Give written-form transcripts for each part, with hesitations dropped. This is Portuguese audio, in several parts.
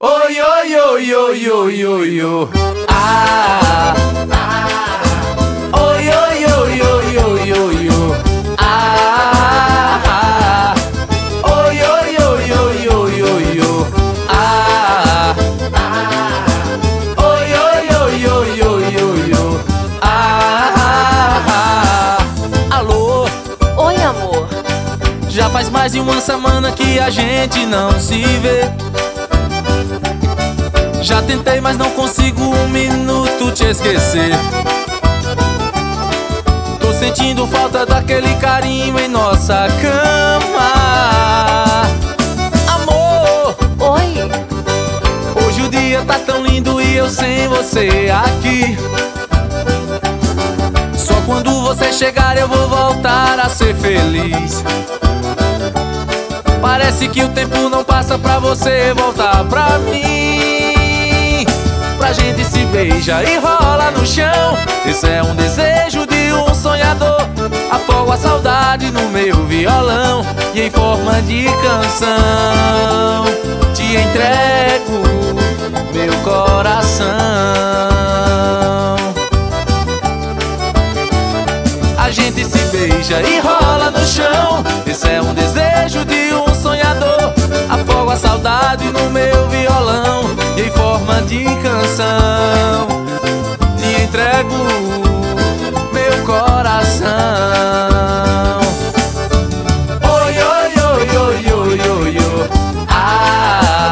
Oi, oi, oi, oi, oi, oi, oi. Ah, oi, oi, oi, oi, oi, oi, oi. Ah, oi, oi, oi, oi, oi, oi, oi. Ah, oi, oi, oi, oi, oi, oi, oi. Ah, alô. Oi, amor. Já faz mais de uma semana que a gente não se vê. Já tentei, mas não consigo um minuto te esquecer. Tô sentindo falta daquele carinho em nossa cama. Amor, Oi. hoje o dia tá tão lindo e eu sem você aqui. Só quando você chegar eu vou voltar a ser feliz. Parece que o tempo não passa pra você voltar pra mim. Pra gente se beija e rola no chão. Esse é um desejo de um sonhador. Afogo a saudade no meu violão e em forma de canção te entrego meu coração. A gente se beija e rola no chão. Esse é um desejo de um sonhador. Afogo a saudade no meu violão e em forma de canção te entrego meu coração. Oi, oi, oi, oi, oi, oi, oi. Ah,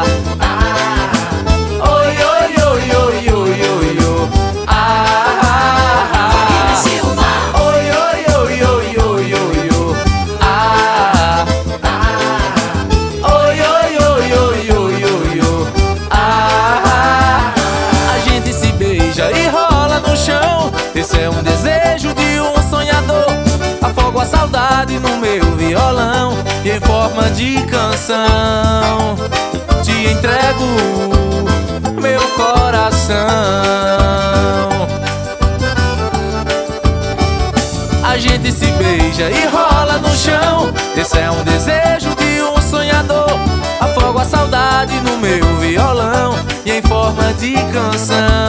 oi, oi, oi, oi, oi, oi, oi. Ah, oi, oi, oi, oi, oi, oi, oi. Ah, oi, oi, oi, oi, oi, oi, oi. Ah, a gente se beija e rola no chão. Esse é um desejo de um sonhador. Afogo a saudade no meu violão e em forma de canção te entrego meu coração. A gente se beija e rola no chão. Esse é um desejo de um sonhador. Afogo a saudade no meu violão e em forma de canção